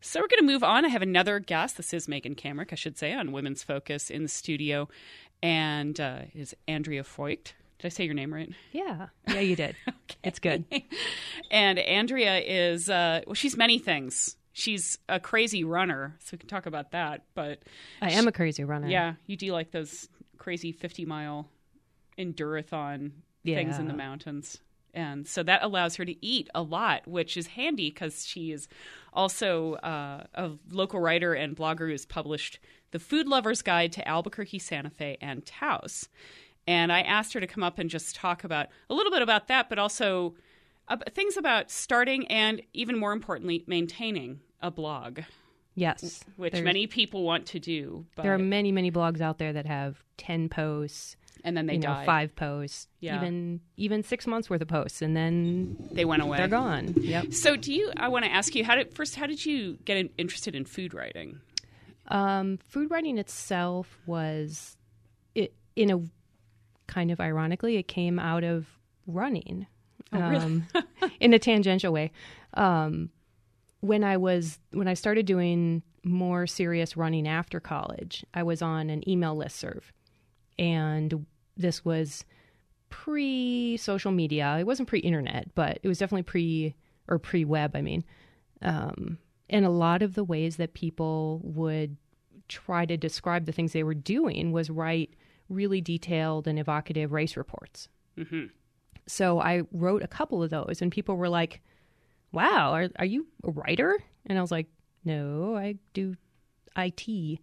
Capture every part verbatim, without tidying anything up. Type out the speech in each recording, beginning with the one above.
So we're going to move on. I have another guest. This is Megan Kamerick, I should say, on Women's Focus in the studio. And uh, is Andrea Voigt. Did I say your name right? Yeah. Yeah, you did. Okay. It's good. And Andrea is, uh, well, she's many things. She's a crazy runner, so we can talk about that. But I am she, a crazy runner. Yeah. You do like those crazy fifty-mile endurathon yeah. things in the mountains. And so that allows her to eat a lot, which is handy because she is also uh, a local writer and blogger who has published The Food Lover's Guide to Albuquerque, Santa Fe, and Taos. And I asked her to come up and just talk about a little bit about that, but also uh, things about starting and, even more importantly, maintaining a blog. Yes. Which many people want to do. But there are many, many blogs out there that have ten posts. And then they you know, die. Five posts, yeah. even even six months worth of posts, and then they went away. They're gone. Yep. So, do you? I want to ask you how did first? How did you get in, interested in food writing? Um, food writing itself was, it in a kind of ironically, it came out of running. Oh, really? um, in a tangential way. Um, when I was when I started doing more serious running after college, I was on an email listserv. And this was pre-social media. It wasn't pre-internet, but it was definitely pre or pre-web, I mean. Um, and a lot of the ways that people would try to describe the things they were doing was write really detailed and evocative race reports. Mm-hmm. So I wrote a couple of those, and people were like, wow, are, are you a writer? And I was like, no, I do I T.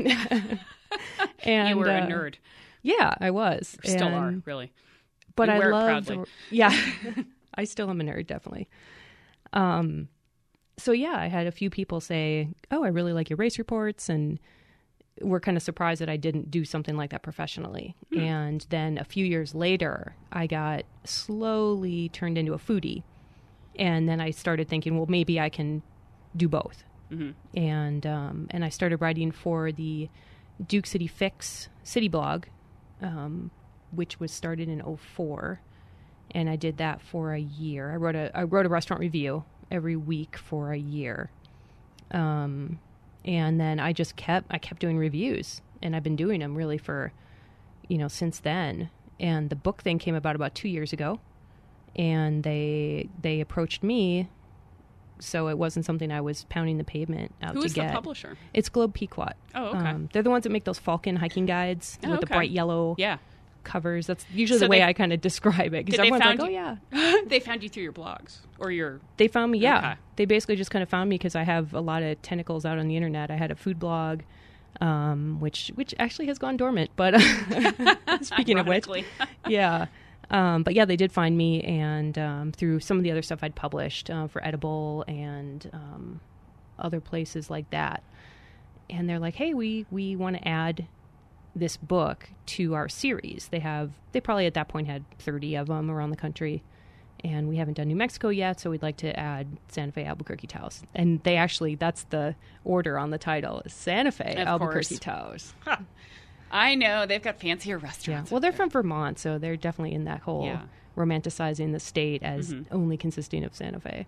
And you were uh, a nerd. Yeah, I was. Or still and, are, really. But you I wear love. it proudly. Yeah, I still am a nerd, definitely. Um, so yeah, I had a few people say, "Oh, I really like your race reports," and were kind of surprised that I didn't do something like that professionally. Hmm. And then a few years later, I got slowly turned into a foodie, and then I started thinking, well, maybe I can do both. Mm-hmm. And um, and I started writing for the Duke City Fix city blog, um, which was started in oh four, and I did that for a year. I wrote a I wrote a restaurant review every week for a year, um, and then I just kept I kept doing reviews, and I've been doing them really for, you know, since then. And the book thing came about about two years ago, and they they approached me. So it wasn't something I was pounding the pavement out Who to is get. the publisher? It's Globe Pequot. Oh, okay. Um, they're the ones that make those Falcon hiking guides oh, with okay. the bright yellow yeah. covers. That's usually so the way they, I kind of describe it. Because everyone's like, oh, yeah. They found you through your blogs or your... They found me, yeah. Okay. They basically just kind of found me because I have a lot of tentacles out on the internet. I had a food blog, um, which which actually has gone dormant. But speaking of which, yeah. Um, but yeah, they did find me, and um, through some of the other stuff I'd published uh, for Edible and um, other places like that. And they're like, hey, we, we want to add this book to our series. They have, they probably at that point had thirty of them around the country, and we haven't done New Mexico yet, so we'd like to add Santa Fe, Albuquerque, Taos. And they actually, that's the order on the title, is Santa Fe, of Albuquerque, course. Taos. Huh. I know. They've got fancier restaurants. Yeah. Well, they're there. from Vermont, so they're definitely in that whole yeah. romanticizing the state as mm-hmm. only consisting of Santa Fe.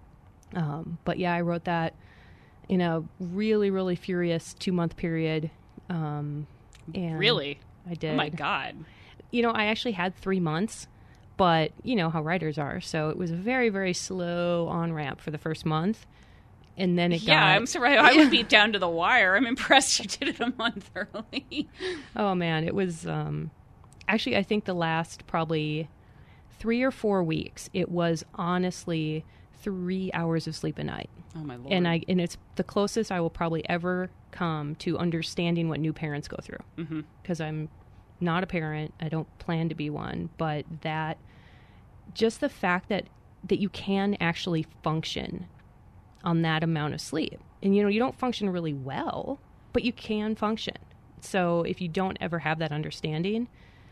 Um, but yeah, I wrote that in a really, really furious two-month period. Um, and really? I did. Oh, my God. You know, I actually had three months, but you know how writers are. So it was a very, very slow on-ramp for the first month. And then it yeah, got... Yeah, I'm sorry. I would be down to the wire. I'm impressed you did it a month early. Oh, man. It was... Um, actually, I think the last probably three or four weeks, it was honestly three hours of sleep a night. Oh, my Lord. And, I, and it's the closest I will probably ever come to understanding what new parents go through. Because mm-hmm. I'm not a parent. I don't plan to be one. But that... Just the fact that, that you can actually function on that amount of sleep. And, you know, you don't function really well, but you can function. So if you don't ever have that understanding,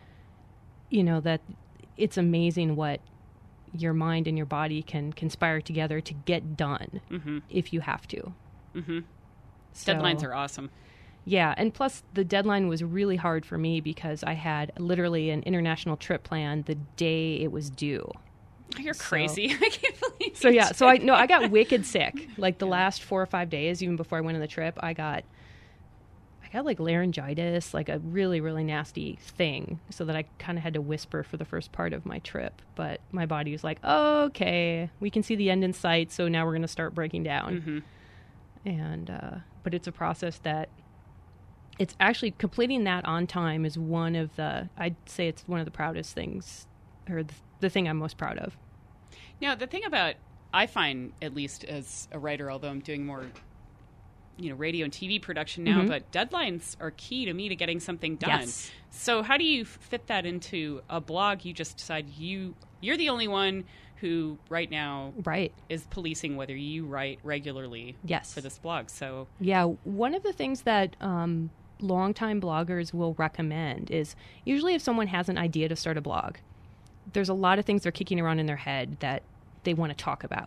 you know, that it's amazing what your mind and your body can conspire together to get done mm-hmm. if you have to. Mm-hmm. So, deadlines are awesome. Yeah. And plus the deadline was really hard for me because I had literally an international trip planned the day it was due. You're So- crazy. I can't believe So you yeah, did so I no, I got that. wicked sick. Like the last four or five days, even before I went on the trip, I got I got like laryngitis, like a really, really nasty thing. So that I kind of had to whisper for the first part of my trip. But my body was like, okay, we can see the end in sight, so now we're gonna start breaking down. Mm-hmm. And uh, but it's a process that it's actually completing that on time is one of the I'd say it's one of the proudest things, or the, the thing I'm most proud of. Now, the thing about, I find, at least as a writer, although I'm doing more, you know, radio and T V production now, Mhm. but deadlines are key to me to getting something done. Yes. So how do you fit that into a blog? You just decide you, you're the only one who right now Right. is policing whether you write regularly Yes. for this blog. So, Yeah, one of the things that um, longtime bloggers will recommend is usually if someone has an idea to start a blog, there's a lot of things they're kicking around in their head that they want to talk about.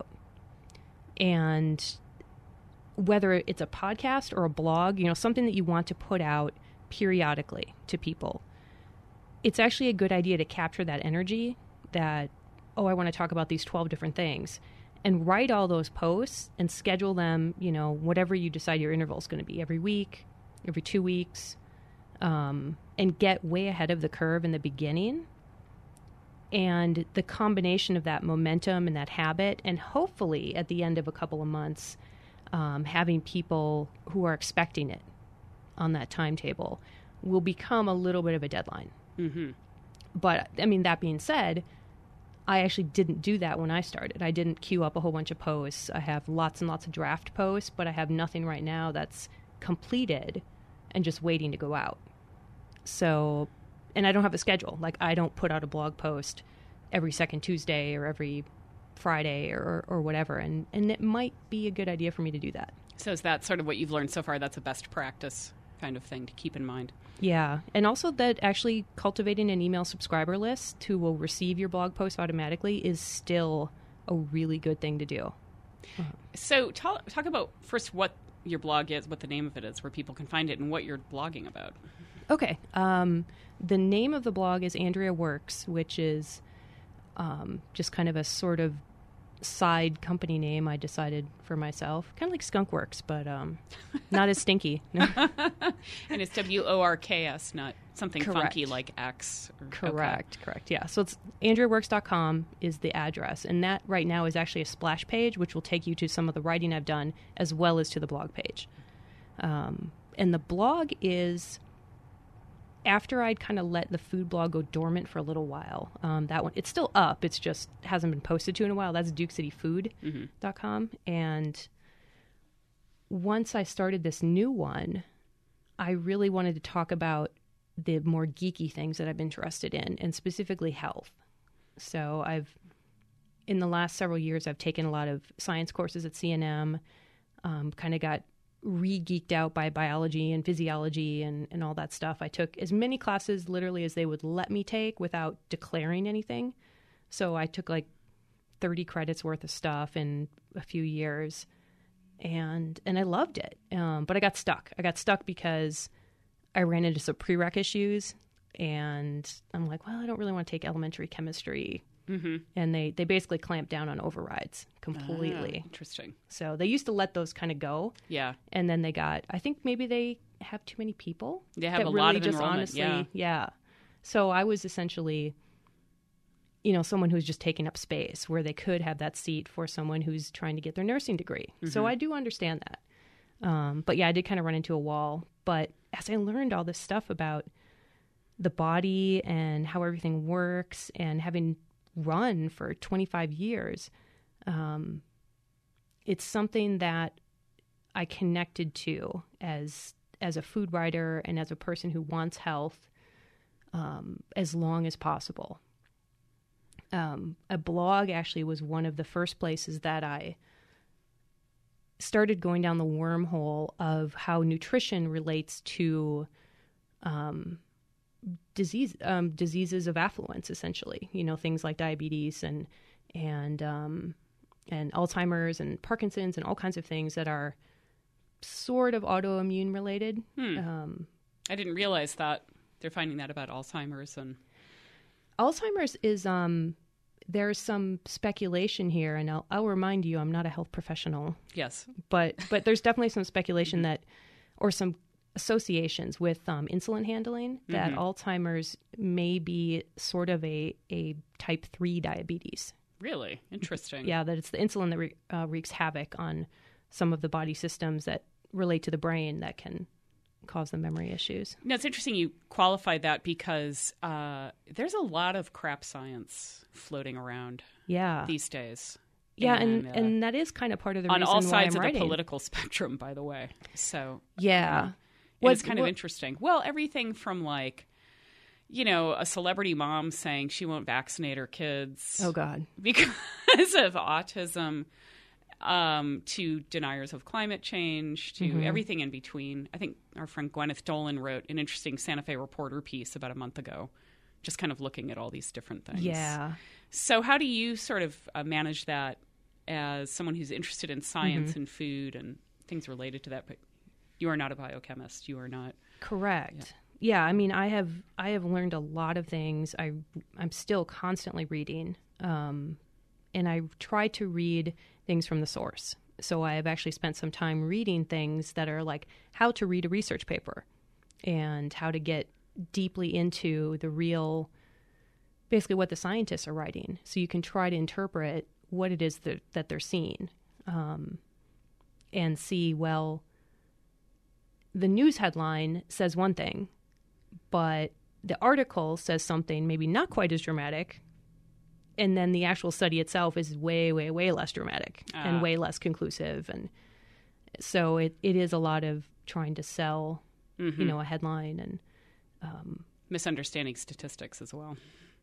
And whether it's a podcast or a blog, you know, something that you want to put out periodically to people, it's actually a good idea to capture that energy that, oh, I want to talk about these twelve different things, and write all those posts and schedule them, you know, whatever you decide your interval is going to be, every week, every two weeks, um, and get way ahead of the curve in the beginning. And the combination of that momentum and that habit, and hopefully at the end of a couple of months, um, having people who are expecting it on that timetable will become a little bit of a deadline. mm-hmm. But, I mean, that being said, I actually didn't do that when I started. I didn't queue up a whole bunch of posts. I have lots and lots of draft posts, but I have nothing right now that's completed and just waiting to go out. So, and I don't have a schedule. Like, I don't put out a blog post every second Tuesday or every Friday or, or whatever. And, and it might be a good idea for me to do that. So is that sort of what you've learned so far? That's a best practice kind of thing to keep in mind. Yeah. And also that actually cultivating an email subscriber list who will receive your blog post automatically is still a really good thing to do. So talk, talk about first what your blog is, what the name of it is, where people can find it, and what you're blogging about. Okay. Um, the name of the blog is Andrea Works, which is um, just kind of a sort of side company name I decided for myself. Kind of like Skunk Works, but um, not as stinky. And it's W O R K S, not something Correct. funky like X. Or, Correct, correct. Yeah. So it's andrea works dot com is the address. And that right now is actually a splash page, which will take you to some of the writing I've done as well as to the blog page. Um, and the blog is, after I'd kind of let the food blog go dormant for a little while, um, that one, it's still up. It's just hasn't been posted to in a while. That's duke city food dot com. Mm-hmm. And once I started this new one, I really wanted to talk about the more geeky things that I'm interested in, and specifically health. So I've, in the last several years, I've taken a lot of science courses at C N M, um, kind of got re-geeked out by biology and physiology and, and all that stuff. I took as many classes literally as they would let me take without declaring anything. So I took like thirty credits worth of stuff in a few years, and and I loved it. Um, but I got stuck. I got stuck because I ran into some prereq issues, and I'm like, well, I don't really want to take elementary chemistry. Mm-hmm. And they, they basically clamped down on overrides completely. Ah, interesting. So they used to let those kind of go. Yeah. And then they got, I think maybe they have too many people. They have that a really lot of just enrollment, honestly, yeah. yeah. So I was essentially, you know, someone who's just taking up space where they could have that seat for someone who's trying to get their nursing degree. Mm-hmm. So I do understand that. Um, but yeah, I did kind of run into a wall. But as I learned all this stuff about the body and how everything works, and having run for twenty-five years, um, it's something that I connected to as as a food writer and as a person who wants health um, as long as possible. Um, a blog actually was one of the first places that I started going down the wormhole of how nutrition relates to um, disease, um, diseases of affluence, essentially. You know, things like diabetes and and um, and Alzheimer's and Parkinson's and all kinds of things that are sort of autoimmune related. Hmm. Um, I didn't realize that. They're finding that about Alzheimer's and Alzheimer's is um, there's some speculation here, and I'll, I'll remind you, I'm not a health professional. Yes. But but there's definitely some speculation that, or some associations with um, insulin handling, that Mm-hmm. Alzheimer's may be sort of a, a type three diabetes. Really? Interesting. Yeah, that it's the insulin that re- uh, wreaks havoc on some of the body systems that relate to the brain that can cause the memory issues. No, it's interesting you qualified that because uh, there's a lot of crap science floating around Yeah. these days. Yeah, and, uh, and that is kind of part of the on reason all why sides I'm of writing. the political spectrum, by the way. So Yeah. And What- it's kind of what- interesting. Well, everything from like, you know, a celebrity mom saying she won't vaccinate her kids Oh, God. because of autism, um, to deniers of climate change, to Mm-hmm. everything in between. I think our friend Gwyneth Dolan wrote an interesting Santa Fe Reporter piece about a month ago, just kind of looking at all these different things. Yeah. So how do you sort of uh, manage that as someone who's interested in science Mm-hmm. and food and things related to that? But you are not a biochemist. You are not. Correct. Yeah. I mean, I have I have learned a lot of things. I I'm still constantly reading, um, and I try to read things from the source. So I have actually spent some time reading things that are like how to read a research paper and how to get deeply into the real, basically what the scientists are writing. So you can try to interpret what it is that, that they're seeing, um, and see, well, the news headline says one thing, but the article says something maybe not quite as dramatic, and then the actual study itself is way, way, way less dramatic Ah. and way less conclusive. And so it, it is a lot of trying to sell, Mm-hmm. you know, a headline. And Misunderstanding statistics as well.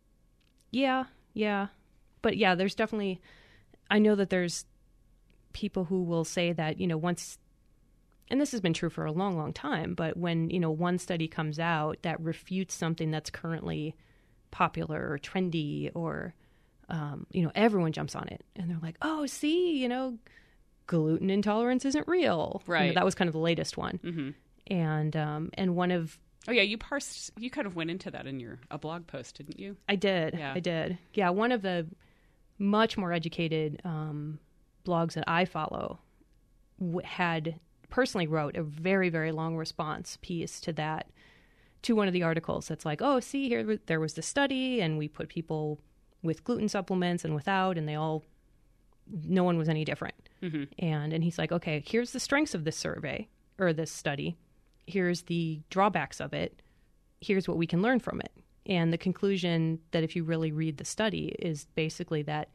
yeah, yeah. But yeah, there's definitely, I know that there's people who will say that, you know, once, and this has been true for a long, long time, but when, you know, one study comes out that refutes something that's currently popular or trendy, or, um, you know, everyone jumps on it and they're like, oh, see, you know, gluten intolerance isn't real. You know, Right. that was kind of the latest one. Mm-hmm. And, um, and one of, Oh yeah, you parsed. You kind of went into that in your a blog post, didn't you? I did. Yeah. I did. Yeah, one of the much more educated um, blogs that I follow w- had personally wrote a very, very long response piece to that, to one of the articles that's like, oh, see, here there was this study, and we put people with gluten supplements and without, and they all, no one was any different. Mm-hmm. And and he's like, okay, here's the strengths of this survey or this study. Here's the drawbacks of it. Here's what we can learn from it. And the conclusion that if you really read the study is basically that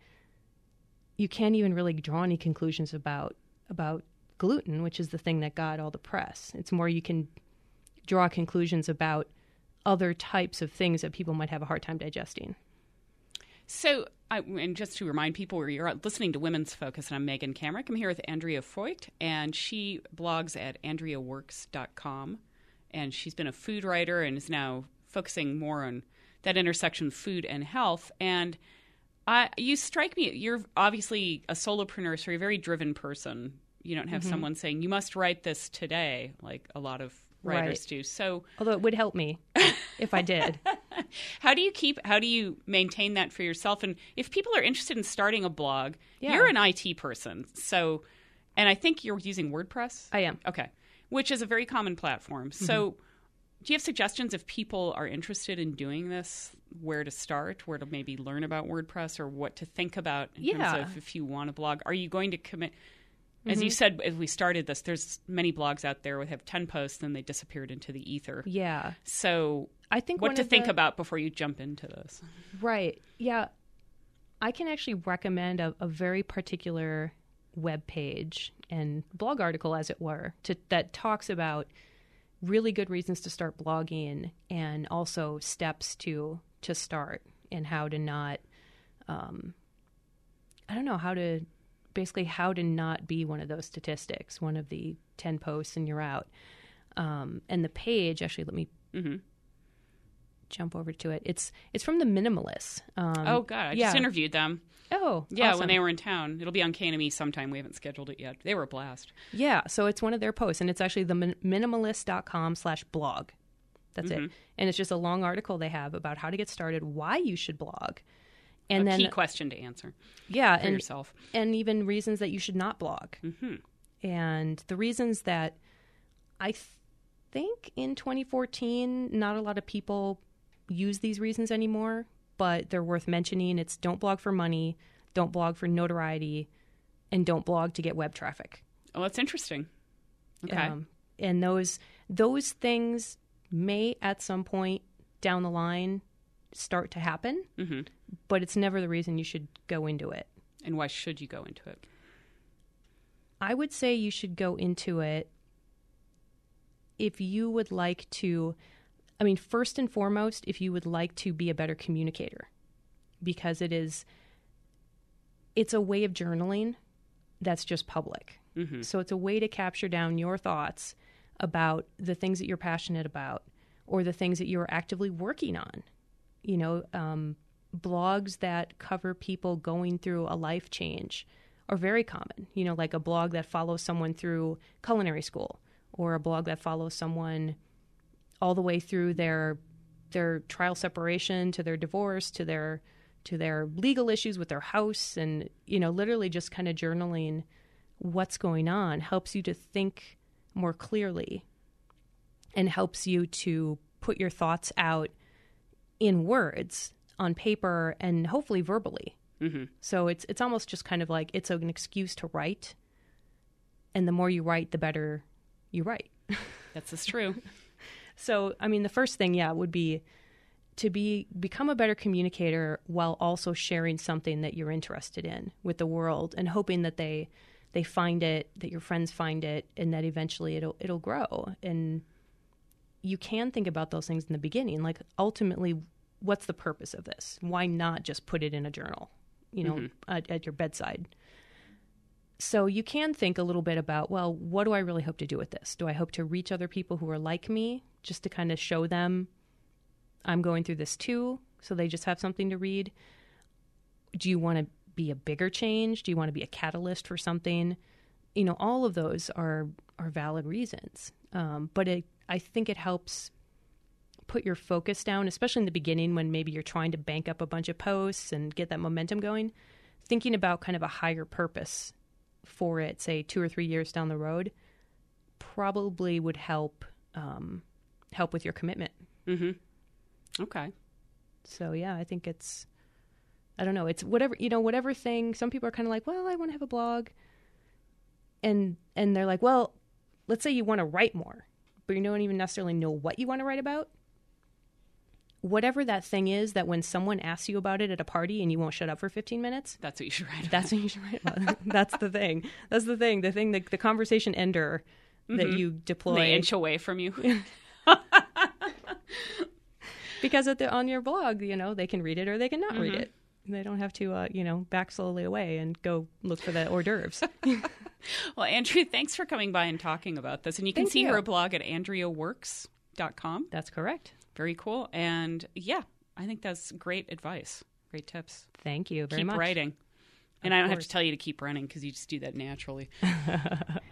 you can't even really draw any conclusions about about gluten, which is the thing that got all the press. It's more you can draw conclusions about other types of things that people might have a hard time digesting. So, I, and just to remind people, you're listening to Women's Focus, and I'm Megan Kamrick. I'm here with Andrea Voigt, and she blogs at andrea works dot com, and she's been a food writer and is now focusing more on that intersection of food and health. And I, you strike me, you're obviously a solopreneur, so you're a very driven person. You don't have Mm-hmm. someone saying, you must write this today, like a lot of writers Right. do. So Although it would help me if I did. how do you keep, how do you maintain that for yourself? And if people are interested in starting a blog, Yeah. you're an I T person. So, and I think you're using WordPress. I am. Okay. Which is a very common platform. So do you have suggestions if people are interested in doing this, where to start, where to maybe learn about WordPress, or what to think about in Yeah. terms of if you want to blog? Are you going to commit? As you said, as we started this, there's many blogs out there that have ten posts and they disappeared into the ether. Yeah. So I think what one to of think the- about before you jump into this. Right. Yeah. I can actually recommend a, a very particular web page and blog article, as it were, to, that talks about really good reasons to start blogging and also steps to to start and how to not, um, I don't know, how to, basically how to not be one of those statistics, one of the ten posts and you're out. Um, and the page, actually, let me Mm-hmm. jump over to it. It's it's from the Minimalists. Um, Oh, God. I yeah. just interviewed them. Oh, Yeah, awesome. when they were in town. It'll be on K N M E sometime. We haven't scheduled it yet. They were a blast. Yeah, so it's one of their posts, and it's actually the min- minimalist.com slash blog. That's Mm-hmm. it. And it's just a long article they have about how to get started, why you should blog, And a then key question to answer. Yeah, for and yourself. and even reasons that you should not blog. Mm-hmm. And the reasons that I th- think in twenty fourteen, not a lot of people use these reasons anymore, but they're worth mentioning. It's don't blog for money, don't blog for notoriety, and don't blog to get web traffic. Oh, that's interesting. Okay. Um, and those those things may at some point down the line start to happen, mm-hmm. but it's never the reason you should go into it. And why should you go into it? I would say you should go into it if you would like to, I mean, first and foremost, if you would like to be a better communicator, because it is, it's a way of journaling that's just public. Mm-hmm. So it's a way to capture down your thoughts about the things that you're passionate about or the things that you're actively working on. You know, um, blogs that cover people going through a life change are very common. You know, like a blog that follows someone through culinary school, or a blog that follows someone all the way through their their trial separation to their divorce to their to their legal issues with their house, and you know, literally just kind of journaling what's going on helps you to think more clearly and helps you to put your thoughts out in words on paper and hopefully verbally. Mm-hmm. So it's it's almost just kind of like it's an excuse to write, and the more you write, the better you write. That's just true. So, I mean, the first thing, yeah, would be to be become a better communicator while also sharing something that you're interested in with the world, and hoping that they they find it, that your friends find it, and that eventually it'll it'll grow. And you can think about those things in the beginning, like ultimately, what's the purpose of this? Why not just put it in a journal, you know, mm-hmm. at, at your bedside? So you can think a little bit about, well, what do I really hope to do with this? Do I hope to reach other people who are like me, just to kind of show them I'm going through this too, so they just have something to read? Do you want to be a bigger change? Do you want to be a catalyst for something? You know, all of those are are valid reasons. Um, but it, I think it helps put your focus down, especially in the beginning when maybe you're trying to bank up a bunch of posts and get that momentum going. Thinking about kind of a higher purpose for it, say two or three years down the road, probably would help um, help with your commitment. Mm-hmm. Okay. So yeah, I think it's, I don't know, it's whatever, you know, whatever thing. Some people are kind of like, well, I want to have a blog. And, and they're like, well, let's say you want to write more, but you don't even necessarily know what you want to write about. Whatever that thing is, that when someone asks you about it at a party and you won't shut up for fifteen minutes, that's what you should write about. That's what you should write about. That's the thing. That's the thing. The thing, the, the conversation ender mm-hmm. that you deploy. They inch away from you. Because at the, on your blog, you know, they can read it or they can not mm-hmm. read it. They don't have to, uh, you know, back slowly away and go look for the hors d'oeuvres. Well, Andrea, thanks for coming by and talking about this. And you can Thank see you. her blog at andrea works dot com. That's correct. Very cool. And yeah, I think that's great advice. Great tips. Thank you very keep much. Keep writing. And of I don't course. have to tell you to keep running because you just do that naturally.